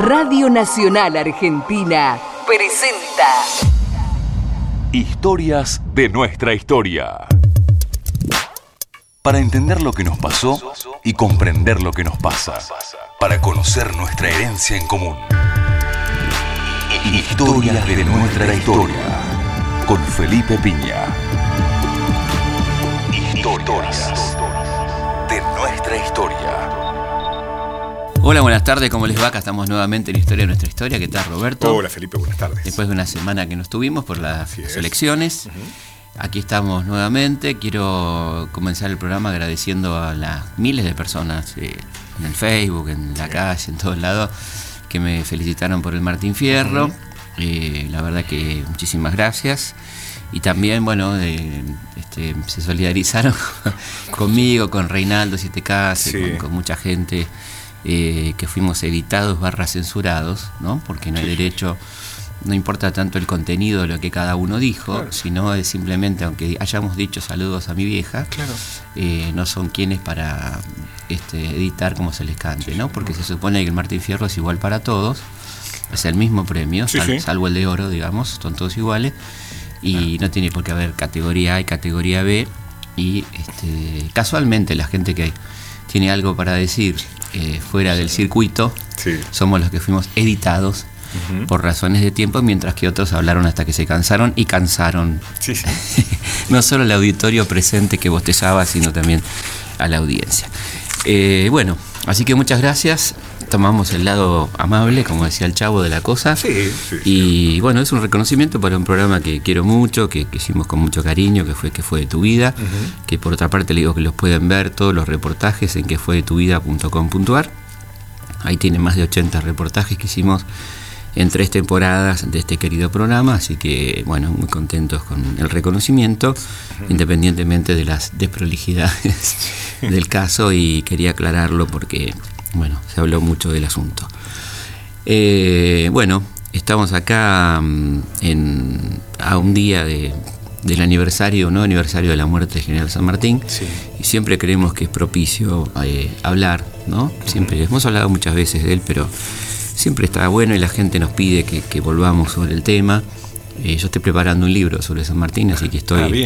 Radio Nacional Argentina presenta Historias de nuestra historia. Para entender lo que nos pasó y comprender lo que nos pasa. Para conocer nuestra herencia en común. Historias de nuestra historia. Con Felipe Piña. Historias de nuestra historia. Hola, buenas tardes, ¿cómo les va? Acá estamos nuevamente en Historia de nuestra historia. ¿Qué tal, Roberto? Hola, Felipe, buenas tardes. Después de una semana que no estuvimos por las elecciones, aquí estamos nuevamente. Quiero comenzar el programa agradeciendo a las miles de personas en el Facebook, en la calle, en todos lados, que me felicitaron por el Martín Fierro. La verdad que muchísimas gracias. Y también, bueno, se solidarizaron conmigo, con Reinaldo Siete Casas, con mucha gente. Que fuimos editados / censurados, ¿no? Porque no hay derecho, no importa tanto el contenido de lo que cada uno dijo, claro, sino es simplemente, aunque hayamos dicho saludos a mi vieja, claro, no son quienes para editar como se les cante, ¿no? Porque se supone que el Martín Fierro es igual para todos, es el mismo premio, salvo el de oro, digamos, son todos iguales, y no tiene por qué haber categoría A y categoría B, y casualmente la gente que tiene algo para decir fuera del circuito, somos los que fuimos editados por razones de tiempo, mientras que otros hablaron hasta que se cansaron y cansaron no solo al auditorio presente que bostezaba, sino también a la audiencia. Bueno, así que muchas gracias. Tomamos el lado amable, como decía el Chavo, de la cosa. Y bueno, es un reconocimiento para un programa que quiero mucho, que hicimos con mucho cariño, que fue de tu vida, que por otra parte le digo que los pueden ver todos los reportajes en quefuedetuvida.com.ar. Ahí tienen más de 80 reportajes que hicimos en 3 temporadas de este querido programa, así que bueno, muy contentos con el reconocimiento, independientemente de las desprolijidades del caso, y quería aclararlo porque bueno, se habló mucho del asunto. Bueno, estamos acá a un día del aniversario, nuevo aniversario de la muerte del general San Martín, y siempre creemos que es propicio hablar, ¿no? Siempre hemos hablado muchas veces de él, pero siempre está bueno y la gente nos pide que volvamos sobre el tema. Yo estoy preparando un libro sobre San Martín, así que estoy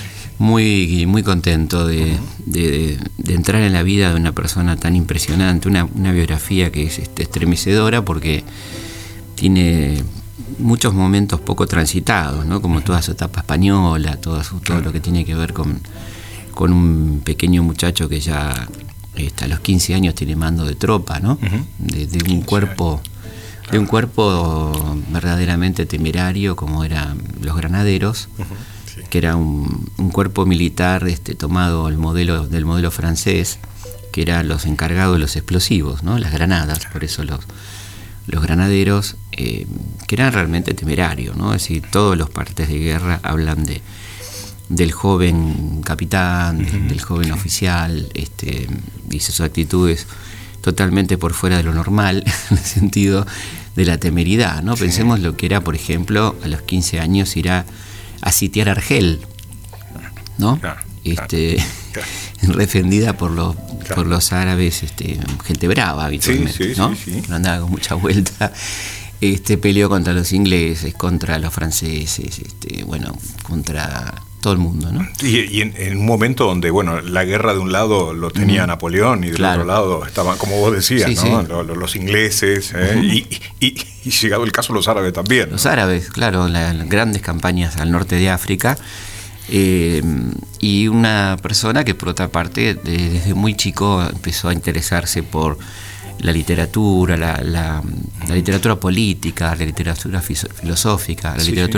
muy contento de entrar en la vida de una persona tan impresionante, una biografía que es estremecedora, porque tiene muchos momentos poco transitados, ¿no? Como toda su etapa española, todo lo que tiene que ver con un pequeño muchacho que ya a los 15 años tiene mando de tropa, ¿no? De un cuerpo verdaderamente temerario, como eran los granaderos, que era un cuerpo militar tomado del modelo francés, que eran los encargados de los explosivos, ¿no? Las granadas, por eso los granaderos, que eran realmente temerarios, ¿no? Es decir, todos los partes de guerra hablan del joven capitán, del joven oficial, dice sus actitudes totalmente por fuera de lo normal, en el sentido de la temeridad, ¿no? Pensemos lo que era, por ejemplo, a los 15 años ir a sitiar Argel, ¿no? Defendida por los árabes, gente brava habitualmente, ¿no? No andaba con mucha vuelta. Peleó contra los ingleses, contra los franceses, contra todo el mundo, ¿no? Y en un momento donde, bueno, la guerra de un lado lo tenía Napoleón y del otro lado estaban, como vos decías, ¿no? Los ingleses, y llegado el caso los árabes también, ¿no? Los árabes, claro, las grandes campañas al norte de África, y una persona que por otra parte desde muy chico empezó a interesarse por la literatura, la literatura política, la literatura filosófica,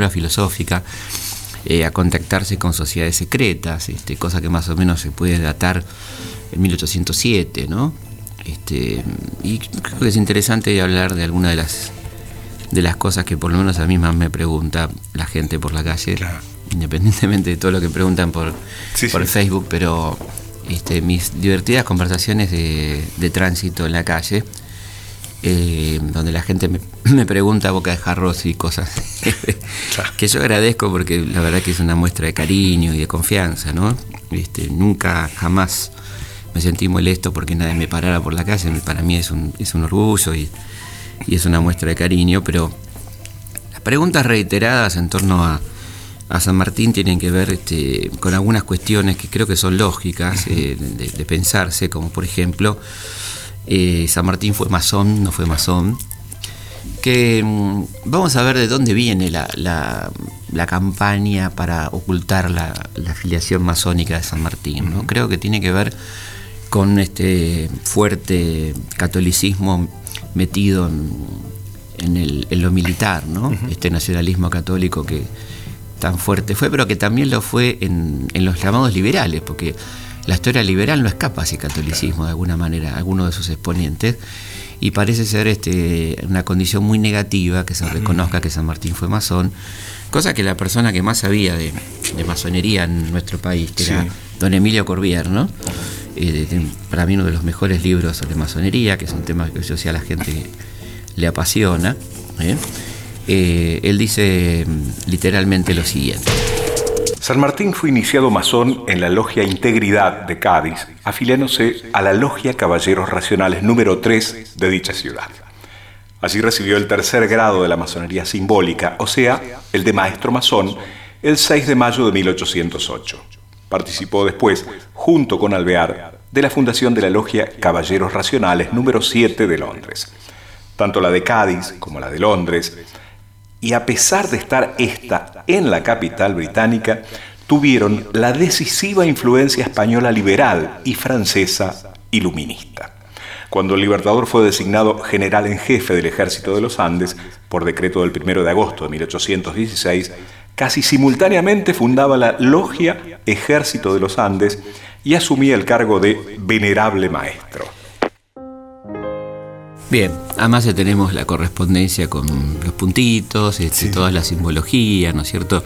a contactarse con sociedades secretas, cosa que más o menos se puede datar en 1807, ¿no? Y creo que es interesante hablar de alguna de las cosas que por lo menos a mí más me pregunta la gente por la calle, independientemente de todo lo que preguntan por Facebook, pero mis divertidas conversaciones de tránsito en la calle, donde la gente me pregunta a boca de jarros y cosas que yo agradezco, porque la verdad que es una muestra de cariño y de confianza, ¿no? Nunca, jamás me sentí molesto porque nadie me parara por la calle. Para mí es un orgullo y y es una muestra de cariño, pero las preguntas reiteradas en torno a San Martín tienen que ver con algunas cuestiones que creo que son lógicas de pensarse, como por ejemplo, San Martín fue masón, no fue masón, que vamos a ver de dónde viene la campaña para ocultar la afiliación masónica de San Martín, ¿no? Creo que tiene que ver con este fuerte catolicismo metido en lo militar, ¿no? Este nacionalismo católico que tan fuerte fue, pero que también lo fue en los llamados liberales, porque la historia liberal no escapa a ese catolicismo de alguna manera, alguno de sus exponentes, y parece ser una condición muy negativa que se reconozca que San Martín fue masón, cosa que la persona que más sabía de masonería en nuestro país, que era don Emilio Corbier, ¿no? Para mí uno de los mejores libros sobre masonería, que es un tema que yo sé a la gente le apasiona, él dice literalmente lo siguiente: San Martín fue iniciado masón en la Logia Integridad de Cádiz, afiliándose a la Logia Caballeros Racionales número 3 de dicha ciudad. Así recibió el tercer grado de la masonería simbólica, o sea, el de maestro masón, el 6 de mayo de 1808. Participó después, junto con Alvear, de la fundación de la Logia Caballeros Racionales número 7 de Londres. Tanto la de Cádiz como la de Londres, y a pesar de estar esta en la capital británica, tuvieron la decisiva influencia española liberal y francesa iluminista. Cuando el Libertador fue designado general en jefe del Ejército de los Andes, por decreto del 1 de agosto de 1816, casi simultáneamente fundaba la Logia Ejército de los Andes y asumía el cargo de venerable maestro. Bien, además ya tenemos la correspondencia con los puntitos, toda la simbología, ¿no es cierto?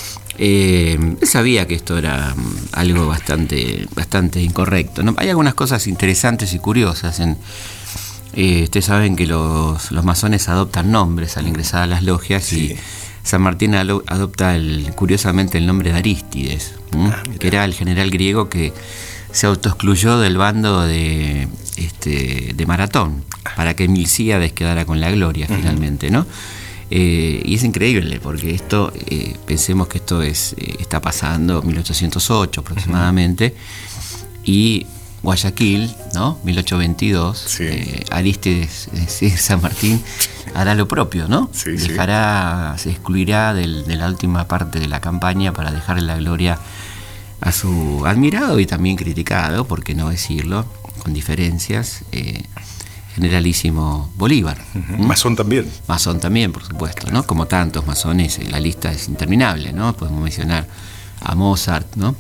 Él sabía que esto era algo bastante incorrecto, ¿no? Hay algunas cosas interesantes y curiosas. Ustedes saben que los masones adoptan nombres al ingresar a las logias, y San Martín adopta curiosamente el nombre de Arístides, que era el general griego que se autoexcluyó del bando de Maratón, para que Milcíades quedara con la gloria finalmente, ¿no? Y es increíble, porque esto, pensemos que esto está pasando en 1808 aproximadamente, y Guayaquil, ¿no? 1822, Arístides, San Martín hará lo propio, ¿no? Se excluirá de la última parte de la campaña para dejarle la gloria a su admirado y también criticado, por qué no decirlo, con diferencias, generalísimo Bolívar. Masón también. Masón también, por supuesto, ¿no? Como tantos masones, la lista es interminable, ¿no? Podemos mencionar a Mozart, ¿no?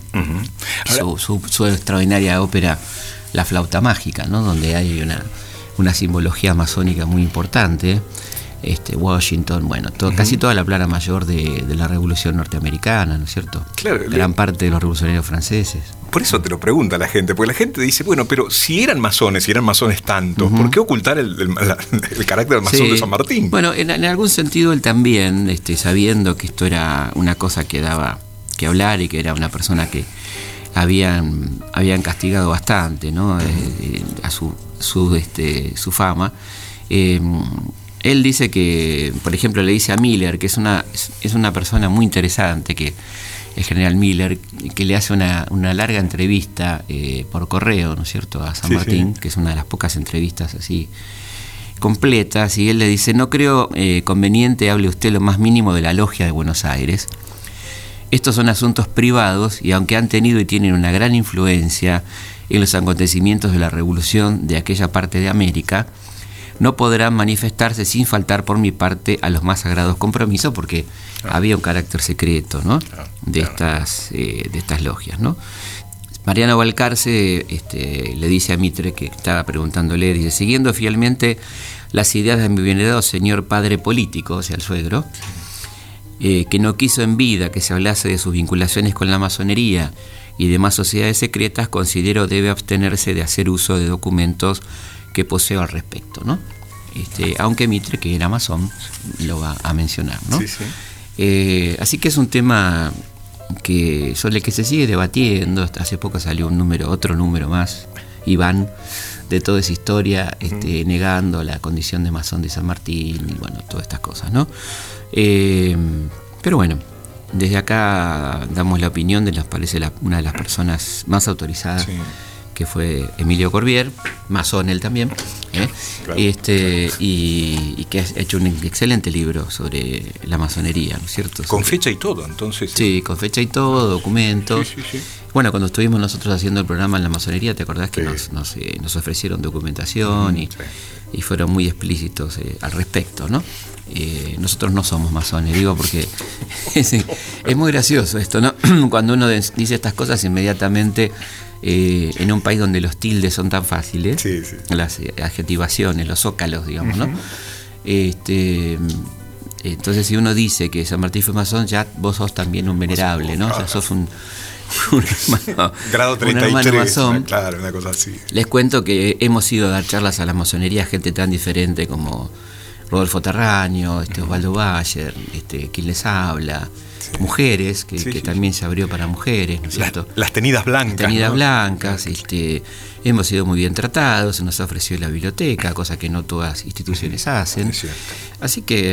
Su extraordinaria ópera La Flauta Mágica, ¿no? Donde hay una simbología masónica muy importante. Washington, bueno, casi toda la plana mayor de la Revolución Norteamericana, ¿no es cierto? Claro, gran parte de los revolucionarios franceses. Por eso te lo pregunta la gente, porque la gente dice, bueno, pero si eran masones tantos, ¿por qué ocultar el carácter masón de San Martín? Bueno, en algún sentido él también, sabiendo que esto era una cosa que daba que hablar y que era una persona que habían castigado bastante, ¿no? A su fama. Él dice que, por ejemplo, le dice a Miller, que es una persona muy interesante, que el general Miller, que le hace una larga entrevista por correo, ¿no es cierto?, a San Martín, que es una de las pocas entrevistas así completas, y él le dice: no creo conveniente hable usted lo más mínimo de la Logia de Buenos Aires. Estos son asuntos privados, y aunque han tenido y tienen una gran influencia en los acontecimientos de la revolución de aquella parte de América, no podrán manifestarse sin faltar por mi parte a los más sagrados compromisos, porque había un carácter secreto, ¿no? de estas logias, ¿no? Mariano Balcarce le dice a Mitre, que estaba preguntándole, dice: siguiendo fielmente las ideas de mi venerado señor padre político, o sea, el suegro, que no quiso en vida que se hablase de sus vinculaciones con la masonería y demás sociedades secretas, considero debe abstenerse de hacer uso de documentos que poseo al respecto, ¿no? Aunque Mitre, que era masón, lo va a mencionar, ¿no? Así que es un tema sobre el que se sigue debatiendo. Hace poco salió otro número más y van de toda esa historia negando la condición de masón de San Martín y bueno, todas estas cosas, ¿no? Pero bueno, desde acá damos la opinión de, nos parece, una de las personas más autorizadas, que fue Emilio Corbier, masón él también, claro. Y que ha hecho un excelente libro sobre la masonería, ¿no es cierto? Con fecha y todo, entonces. Sí, con fecha y todo, documentos. Sí. Bueno, cuando estuvimos nosotros haciendo el programa en la masonería, ¿te acordás que nos ofrecieron documentación y fueron muy explícitos al respecto, ¿no? Nosotros no somos masones, digo, porque es muy gracioso esto, ¿no? Cuando uno dice estas cosas inmediatamente, en un país donde los tildes son tan fáciles, las adjetivaciones, los zócalos, digamos, ¿no? Entonces, si uno dice que San Martín fue masón, ya vos sos también un venerable, ¿no? Ya sos un hermano, grado 33, un hermano masón. Claro, una cosa así. Les cuento que hemos ido a dar charlas a la masonería, gente tan diferente como Rodolfo Terraño, Osvaldo Bayer, quien les habla, mujeres, que también se abrió para mujeres, ¿no es cierto? Las tenidas blancas. Tenidas blancas, hemos sido muy bien tratados, se nos ha ofrecido la biblioteca, cosa que no todas instituciones hacen. Así que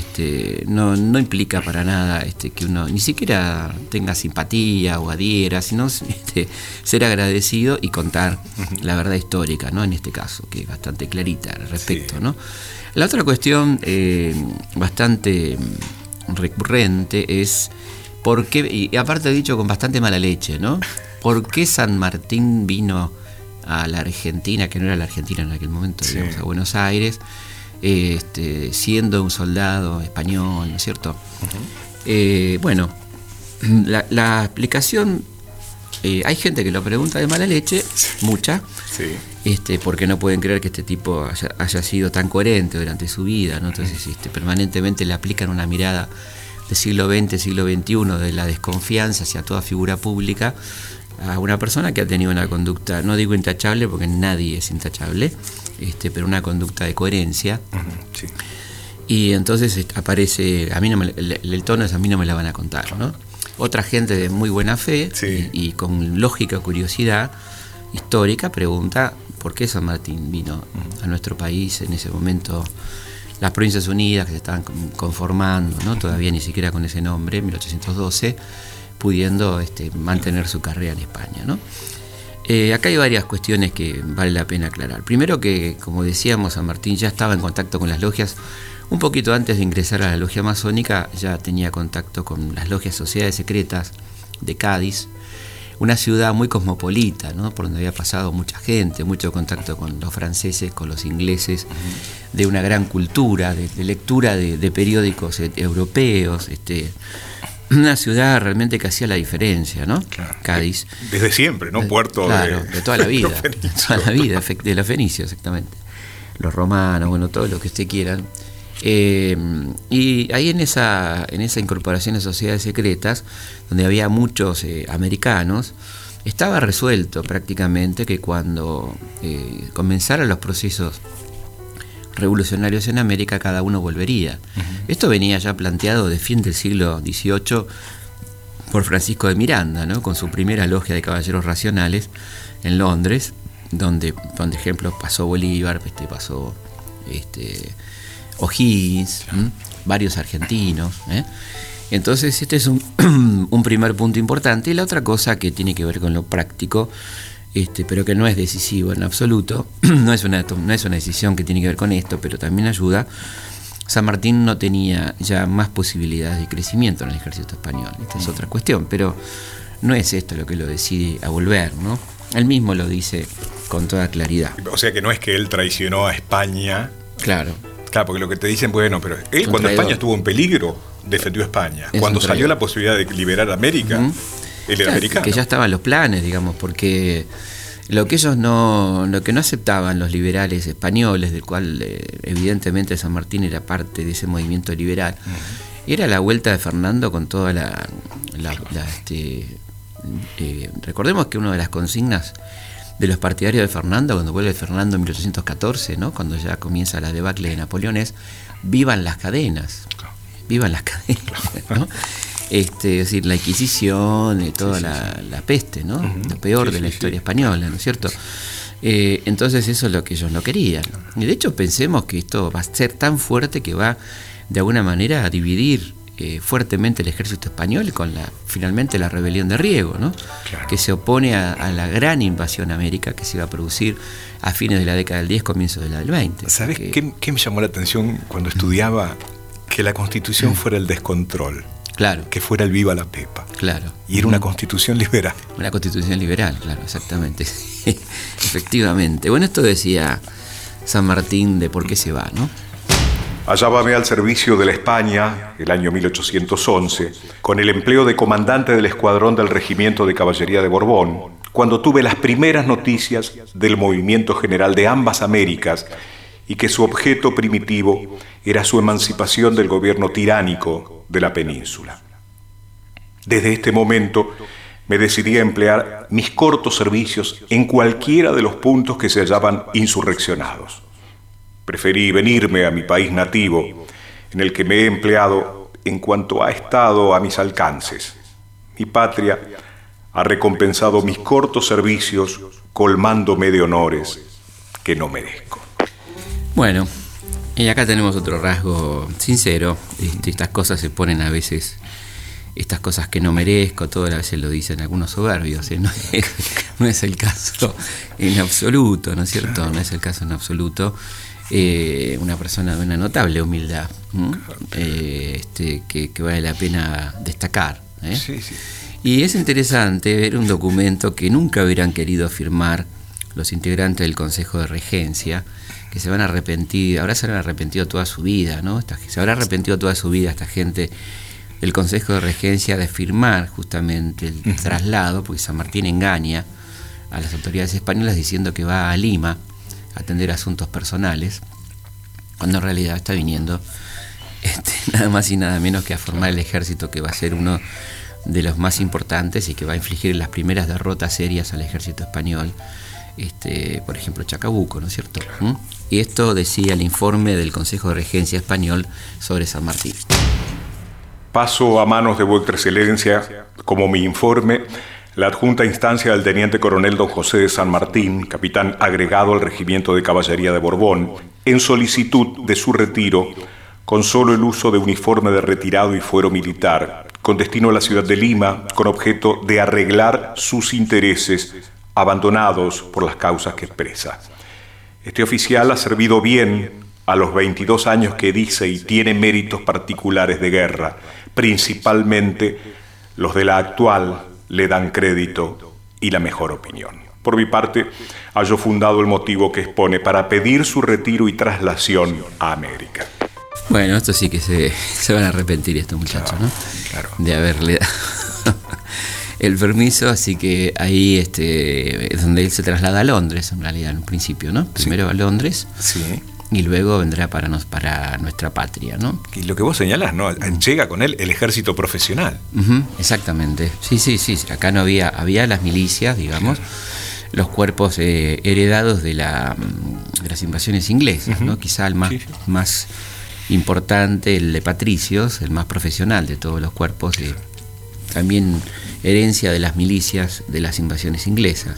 no implica para nada que uno ni siquiera tenga simpatía o adhiera, sino ser agradecido y contar la verdad histórica, ¿no? En este caso, que es bastante clarita al respecto, ¿no? La otra cuestión bastante recurrente es por qué, y aparte he dicho con bastante mala leche, ¿no? ¿Por qué San Martín vino a la Argentina, que no era la Argentina en aquel momento, digamos, a Buenos Aires, siendo un soldado español, ¿no es cierto? Bueno, la explicación, hay gente que lo pregunta de mala leche, mucha, porque no pueden creer que este tipo haya sido tan coherente durante su vida, ¿no? Entonces permanentemente le aplican una mirada del siglo XX, siglo XXI, de la desconfianza hacia toda figura pública, a una persona que ha tenido una conducta, no digo intachable porque nadie es intachable, pero una conducta de coherencia. Y entonces aparece, a mí el tono es: a mí no me la van a contar, ¿no? Otra gente de muy buena fe y con lógica curiosidad histórica pregunta por qué San Martín vino a nuestro país en ese momento. Las Provincias Unidas, que se estaban conformando, ¿no? Todavía ni siquiera con ese nombre, en 1812, pudiendo mantener su carrera en España, ¿no? Acá hay varias cuestiones que vale la pena aclarar. Primero que, como decíamos, San Martín ya estaba en contacto con las logias. Un poquito antes de ingresar a la logia masónica ya tenía contacto con las logias Sociedades Secretas de Cádiz, una ciudad muy cosmopolita, ¿no? Por donde había pasado mucha gente, mucho contacto con los franceses, con los ingleses, de una gran cultura, de lectura de periódicos europeos, una ciudad realmente que hacía la diferencia, ¿no? Claro. Cádiz. Desde siempre, ¿no? Puerto de toda la vida. De toda la vida, de los fenicios, exactamente. Los romanos, bueno, todo lo que usted quieran. Y ahí en esa incorporación de sociedades secretas, donde había muchos americanos, estaba resuelto prácticamente que cuando comenzaran los procesos revolucionarios en América, cada uno volvería. Esto venía ya planteado de fin del siglo XVIII por Francisco de Miranda, ¿no? Con su primera logia de caballeros racionales en Londres, donde ejemplo pasó Bolívar, pasó O'Higgins, varios argentinos, Entonces este es un primer punto importante. Y la otra cosa que tiene que ver con lo práctico, pero que no es decisivo en absoluto, no es una decisión que tiene que ver con esto, pero también ayuda. San Martín no tenía ya más posibilidades de crecimiento en el ejército español. Esta es otra cuestión, pero no es esto lo que lo decide a volver, ¿no? Él mismo lo dice con toda claridad. O sea que no es que él traicionó a España. Claro, porque lo que te dicen, bueno, pero él cuando España estuvo en peligro, defendió a España. Cuando salió la posibilidad de liberar a América, él era americano. Que ya estaban los planes, digamos, porque lo que no aceptaban los liberales españoles, del cual evidentemente San Martín era parte de ese movimiento liberal, era la vuelta de Fernando con toda recordemos que una de las consignas de los partidarios de Fernando, cuando vuelve Fernando en 1814, ¿no? Cuando ya comienza la debacle de Napoleón, es vivan las cadenas, ¿no? Es decir, la Inquisición y toda la peste, ¿no? Lo peor de la historia española, ¿no es cierto? Entonces eso es lo que ellos no querían. Y de hecho pensemos que esto va a ser tan fuerte que va de alguna manera a dividir fuertemente el ejército español con finalmente la rebelión de Riego, ¿no? Claro. Que se opone a la gran invasión a América que se iba a producir a fines de la década del 10, comienzos de la del 20. ¿Sabes qué me llamó la atención cuando estudiaba? Que la Constitución fuera el descontrol. Claro. Que fuera el viva la pepa. Claro. Y era una Constitución liberal. Una Constitución liberal, claro, exactamente. Efectivamente. Bueno, esto decía San Martín de por qué se va, ¿no? Hallábame al servicio de la España, el año 1811, con el empleo de comandante del escuadrón del Regimiento de Caballería de Borbón, cuando tuve las primeras noticias del movimiento general de ambas Américas y que su objeto primitivo era su emancipación del gobierno tiránico de la península. Desde este momento me decidí a emplear mis cortos servicios en cualquiera de los puntos que se hallaban insurreccionados. Preferí venirme a mi país nativo, en el que me he empleado en cuanto ha estado a mis alcances. Mi patria ha recompensado mis cortos servicios colmándome de honores que no merezco. Bueno, y acá tenemos otro rasgo sincero. Estas cosas se ponen a veces, estas cosas que no merezco, todas las veces lo dicen algunos soberbios, ¿eh? No es el caso en absoluto, ¿no es cierto? No es el caso en absoluto. Una persona de una notable humildad, que vale la pena destacar, ¿eh? Sí, sí. Y es interesante ver un documento que nunca hubieran querido firmar los integrantes del Consejo de Regencia, que se van a arrepentir, ahora se habrán arrepentido toda su vida, ¿no? Se habrá arrepentido toda su vida esta gente del Consejo de Regencia de firmar justamente el traslado, porque San Martín engaña a las autoridades españolas diciendo que va a Lima a atender asuntos personales, cuando en realidad está viniendo nada más y nada menos que a formar el ejército que va a ser uno de los más importantes y que va a infligir las primeras derrotas serias al ejército español, por ejemplo Chacabuco, ¿no es cierto? Y esto decía el informe del Consejo de Regencia español sobre San Martín. Paso a manos de Vuestra Excelencia, como mi informe, la adjunta instancia del teniente coronel don José de San Martín, capitán agregado al Regimiento de Caballería de Borbón, en solicitud de su retiro, con solo el uso de uniforme de retirado y fuero militar, con destino a la ciudad de Lima, con objeto de arreglar sus intereses abandonados por las causas que expresa. Este oficial ha servido bien a los 22 años que dice y tiene méritos particulares de guerra, principalmente los de la actual le dan crédito y la mejor opinión. Por mi parte, hallo fundado el motivo que expone para pedir su retiro y traslación a América. Bueno, esto sí que se van a arrepentir estos muchachos, ¿no? Claro. De haberle dado el permiso, así que ahí es donde él se traslada a Londres, en realidad, en un principio, ¿no? Primero a Londres. Sí. Y luego vendrá para nuestra patria, ¿no? Y lo que vos señalás, ¿no? Llega con él el ejército profesional. Exactamente. Sí. Acá no había las milicias, digamos, los cuerpos heredados de las invasiones inglesas, ¿no? Quizá el más importante, el de patricios, el más profesional de todos los cuerpos, también herencia de las milicias de las invasiones inglesas.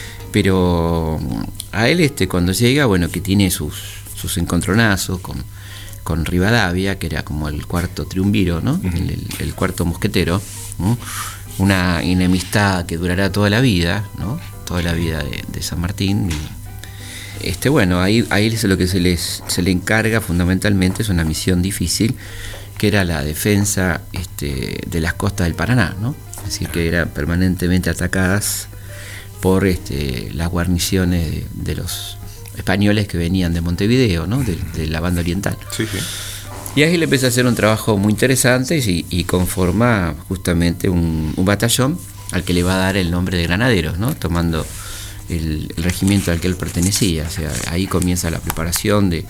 Pero a él cuando llega, bueno, que tiene sus encontronazos con Rivadavia, que era como el cuarto triunviro, ¿no? El cuarto mosquetero, ¿no? Una enemistad que durará toda la vida, ¿no? Toda la vida de San Martín. Y bueno, ahí lo que se le encarga fundamentalmente es una misión difícil, que era la defensa de las costas del Paraná, ¿no? Es decir, que eran permanentemente atacadas por las guarniciones de los españoles que venían de Montevideo, ¿no? De la banda oriental. Sí. Y ahí le empieza a hacer un trabajo muy interesante y conforma justamente un batallón al que le va a dar el nombre de Granaderos, ¿no? Tomando el regimiento al que él pertenecía. O sea, ahí comienza la preparación de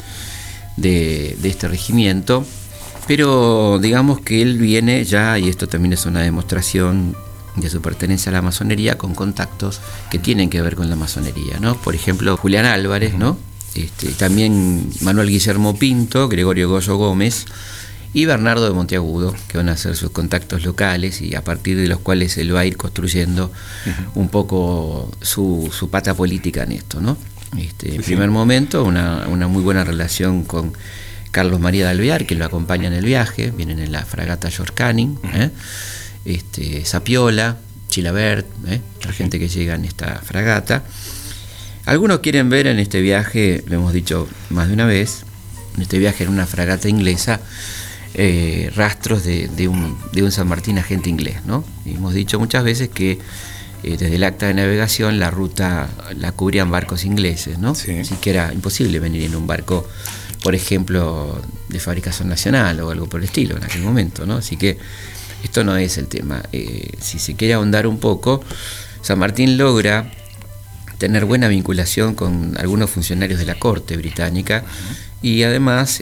este regimiento. Pero digamos que él viene ya, y esto también es una demostración de su pertenencia a la masonería, con contactos que tienen que ver con la masonería, ¿no? Por ejemplo, Julián Álvarez, ¿no? También Manuel Guillermo Pinto, Gregorio Goyo Gómez y Bernardo de Monteagudo, que van a ser sus contactos locales y a partir de los cuales él va a ir construyendo un poco su pata política en esto, ¿no? En primer momento, una muy buena relación con Carlos María de Alvear, que lo acompaña en el viaje, vienen en la fragata George Canning, Sapiola, Chilabert, la gente que llega en esta fragata. Algunos quieren ver en este viaje, lo hemos dicho más de una vez, en este viaje en una fragata inglesa, rastros de un San Martín agente inglés, ¿no? Y hemos dicho muchas veces que desde el acta de navegación la ruta la cubrían barcos ingleses, ¿no? Sí. Así que era imposible venir en un barco, por ejemplo, de fabricación nacional o algo por el estilo en aquel momento, ¿no? Así que esto no es el tema. Si se quiere ahondar un poco, San Martín logra tener buena vinculación con algunos funcionarios de la corte británica y además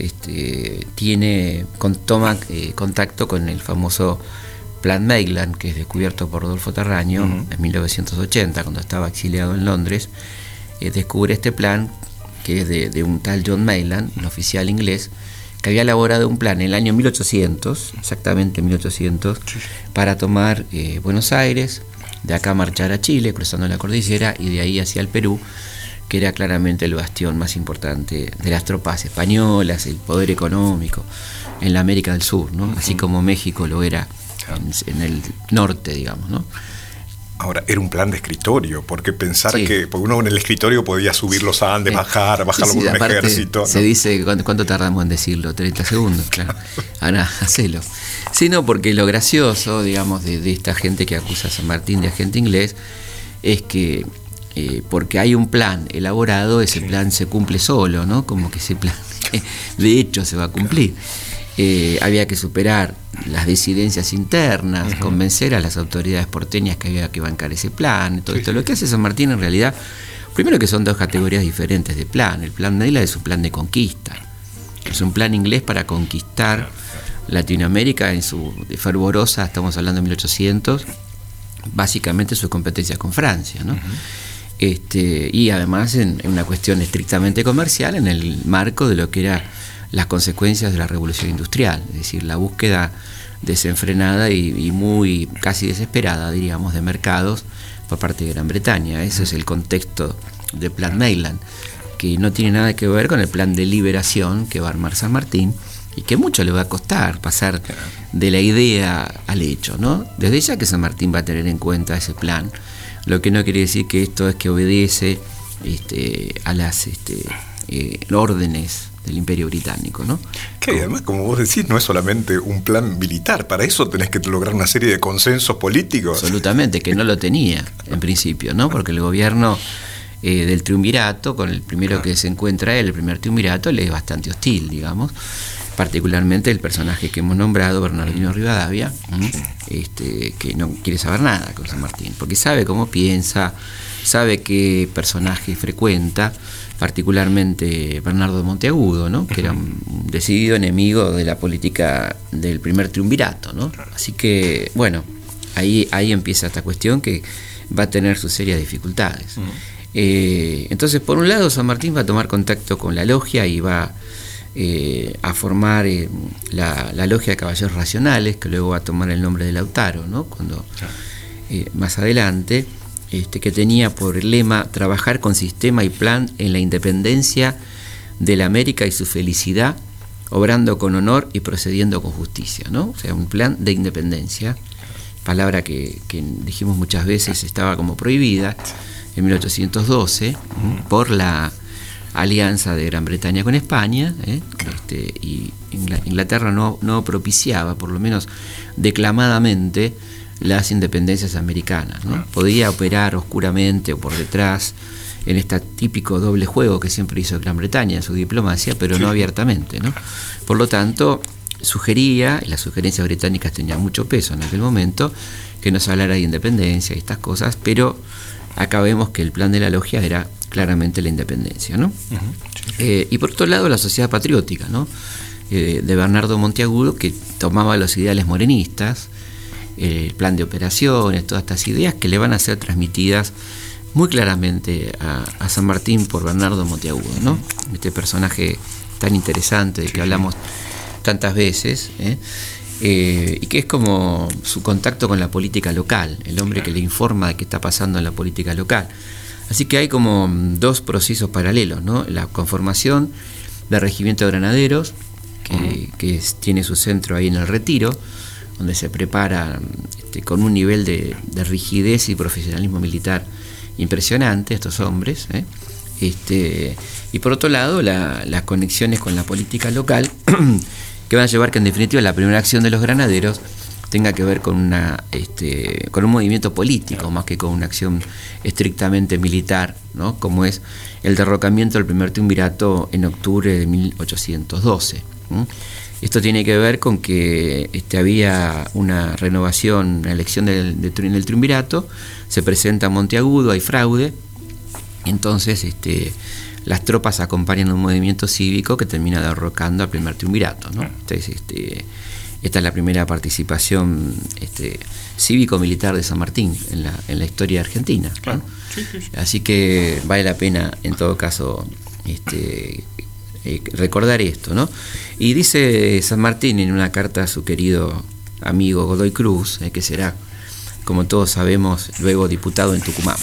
toma contacto con el famoso Plan Maitland, que es descubierto por Rodolfo Terraño en 1980, cuando estaba exiliado en Londres. Descubre este plan, que es de un tal John Maitland, un oficial inglés, que había elaborado un plan en el año 1800, exactamente 1800, para tomar Buenos Aires, de acá marchar a Chile, cruzando la cordillera, y de ahí hacia el Perú, que era claramente el bastión más importante de las tropas españolas, el poder económico en la América del Sur, ¿no? Así como México lo era en el norte, digamos, ¿no? Ahora, era un plan de escritorio, porque pensar que uno en el escritorio podía subir los Andes, bajarlo con un ejército, ¿no? Se dice, ¿cuánto tardamos en decirlo? 30 segundos, claro. Ahora, hacelo. Sí, no, porque lo gracioso, digamos, de esta gente que acusa a San Martín de agente inglés, es que porque hay un plan elaborado, ese plan se cumple solo, ¿no? Como que ese plan, de hecho, se va a cumplir. Había que superar las disidencias internas, convencer a las autoridades porteñas que había que bancar ese plan, todo esto. Lo que hace San Martín en realidad, primero que son dos categorías diferentes de plan. El plan Maitland es un plan de conquista, es un plan inglés para conquistar Latinoamérica en su fervorosa, estamos hablando de 1800, básicamente sus competencias con Francia, ¿no? Y además en una cuestión estrictamente comercial, en el marco de lo que era las consecuencias de la revolución industrial, es decir, la búsqueda desenfrenada y muy casi desesperada, diríamos, de mercados por parte de Gran Bretaña. Ese es el contexto del Plan Maitland, que no tiene nada que ver con el plan de liberación que va a armar San Martín y que mucho le va a costar pasar de la idea al hecho, ¿no? Desde ya que San Martín va a tener en cuenta ese plan, lo que no quiere decir que esto es que obedece a las órdenes del Imperio Británico, ¿no? Que además, como vos decís, no es solamente un plan militar, para eso tenés que lograr una serie de consensos políticos. Absolutamente, que no lo tenía en principio, ¿no? Porque el gobierno del triunvirato, con el primero que se encuentra él, el primer triunvirato, le es bastante hostil, digamos, particularmente el personaje que hemos nombrado, Bernardino Rivadavia, que no quiere saber nada con San Martín, porque sabe cómo piensa, sabe qué personaje frecuenta, particularmente Bernardo de Monteagudo, ¿no? Que era un decidido enemigo de la política del primer triunvirato, ¿no? Así que, bueno, ahí empieza esta cuestión que va a tener sus serias dificultades. Entonces, por un lado, San Martín va a tomar contacto con la logia y va a formar la logia de caballeros racionales, que luego va a tomar el nombre de Lautaro, ¿no? Cuando más adelante, que tenía por lema trabajar con sistema y plan en la independencia de la América y su felicidad, obrando con honor y procediendo con justicia, ¿no? O sea, un plan de independencia, palabra que dijimos muchas veces estaba como prohibida en 1812 por la alianza de Gran Bretaña con España, y Inglaterra no propiciaba, por lo menos declamadamente, las independencias americanas, ¿no? Podía operar oscuramente o por detrás en este típico doble juego que siempre hizo Gran Bretaña en su diplomacia, pero no abiertamente, ¿no? Por lo tanto, sugería, y las sugerencias británicas tenían mucho peso en aquel momento, que no se hablara de independencia y estas cosas, pero acá vemos que el plan de la logia era claramente la independencia, ¿no? Y por otro lado, la sociedad patriótica, ¿no? De Bernardo Monteagudo, que tomaba los ideales morenistas, el plan de operaciones, todas estas ideas que le van a ser transmitidas muy claramente a San Martín por Bernardo Monteagudo, ¿no? Este personaje tan interesante del que hablamos tantas veces, y que es como su contacto con la política local, el hombre que le informa de qué está pasando en la política local. Así que hay como dos procesos paralelos, ¿no? La conformación del Regimiento de Granaderos, que tiene su centro ahí en el Retiro, donde se prepara con un nivel de rigidez y profesionalismo militar impresionante estos hombres, y por otro lado las conexiones con la política local que van a llevar que en definitiva la primera acción de los granaderos tenga que ver con un movimiento político más que con una acción estrictamente militar, ¿no? Como es el derrocamiento del primer triunvirato en octubre de 1812. Esto tiene que ver con que había una renovación, una elección del triunvirato, se presenta Monteagudo, hay fraude, entonces las tropas acompañan un movimiento cívico que termina derrocando al primer triunvirato, ¿no? Entonces, esta es la primera participación cívico-militar de San Martín en la historia argentina, ¿no? Claro. Sí. Así que vale la pena, en todo caso, recordar esto, ¿no? Y dice San Martín en una carta a su querido amigo Godoy Cruz, que será, como todos sabemos, luego diputado en Tucumán.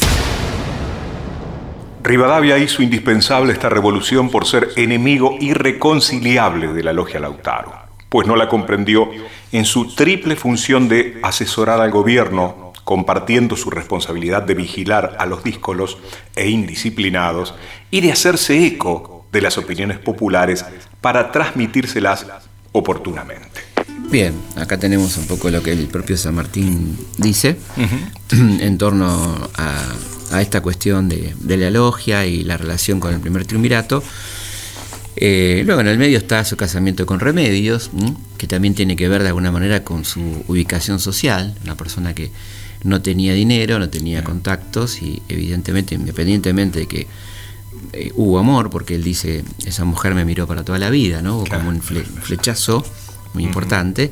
Rivadavia hizo indispensable esta revolución por ser enemigo irreconciliable de la logia Lautaro, pues no la comprendió en su triple función de asesorar al gobierno, compartiendo su responsabilidad de vigilar a los díscolos e indisciplinados y de hacerse eco de las opiniones populares para transmitírselas oportunamente. Bien, acá tenemos un poco lo que el propio San Martín dice en torno a esta cuestión de la logia y la relación con el primer triunvirato. Luego en el medio está su casamiento con Remedios, que también tiene que ver de alguna manera con su ubicación social, una persona que no tenía dinero, no tenía contactos y evidentemente, independientemente de que hubo amor, porque él dice, esa mujer me miró para toda la vida, ¿no? Claro. Como un flechazo muy importante.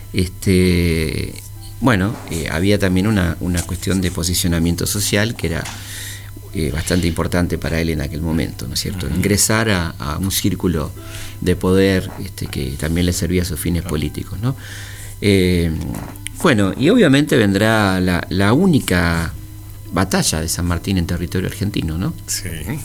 Había también una cuestión de posicionamiento social que era bastante importante para él en aquel momento, ¿no es cierto? Ingresar a un círculo de poder que también le servía a sus fines políticos, ¿no? Y obviamente vendrá la única batalla de San Martín en territorio argentino, ¿no? Sí.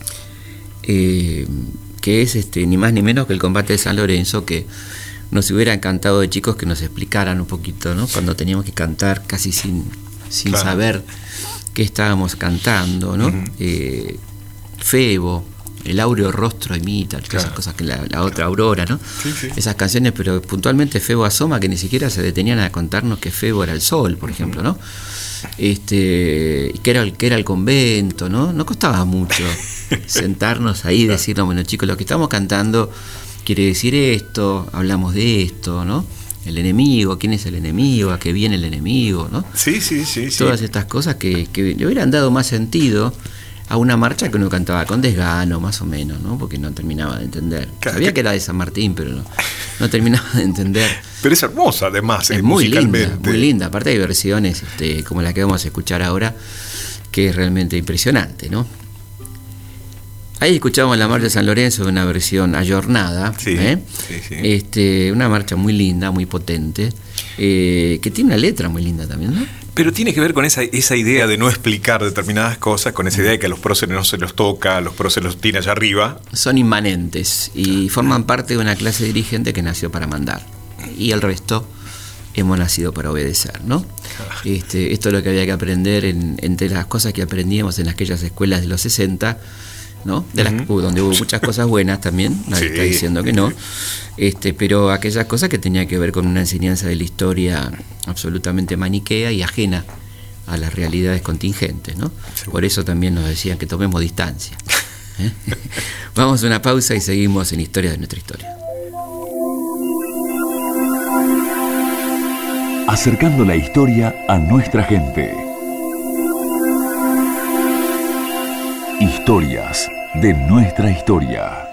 Que es ni más ni menos que el combate de San Lorenzo, que nos hubiera encantado de chicos que nos explicaran un poquito, ¿no? Cuando teníamos que cantar casi sin claro. saber qué estábamos cantando, ¿no? Febo, el áureo rostro imita, todas esas cosas que la otra Aurora, ¿no? Sí. Esas canciones, pero puntualmente Febo asoma, que ni siquiera se detenían a contarnos que Febo era el sol, por ejemplo, ¿no? Que era el convento, ¿no? No costaba mucho sentarnos ahí y decirnos, bueno, chicos, lo que estamos cantando quiere decir esto, hablamos de esto, ¿no? El enemigo, quién es el enemigo, a qué viene el enemigo, ¿no? Sí. Todas estas cosas que le hubieran dado más sentido a una marcha que uno cantaba con desgano, más o menos, ¿no? Porque no terminaba de entender. Sabía que era de San Martín, pero no terminaba de entender. Pero es hermosa, además, es muy linda. Aparte hay versiones como la que vamos a escuchar ahora, que es realmente impresionante, ¿no? Ahí escuchamos la marcha de San Lorenzo, una versión ayornada, sí. Una marcha muy linda, muy potente, que tiene una letra muy linda también, ¿no? Pero tiene que ver con esa idea de no explicar determinadas cosas, con esa idea de que a los próceres no se los toca, a los próceres los tiene allá arriba. Son inmanentes y forman parte de una clase dirigente que nació para mandar. Y el resto hemos nacido para obedecer, ¿no? Esto es lo que había que aprender entre las cosas que aprendíamos en aquellas escuelas de los 60, ¿no? Donde hubo muchas cosas buenas también, nadie está diciendo que no, pero aquellas cosas que tenían que ver con una enseñanza de la historia absolutamente maniquea y ajena a las realidades contingentes, ¿no? Por eso también nos decían que tomemos distancia. Vamos a una pausa y seguimos en Historia de nuestra historia. Acercando la historia a nuestra gente. Historias de nuestra historia.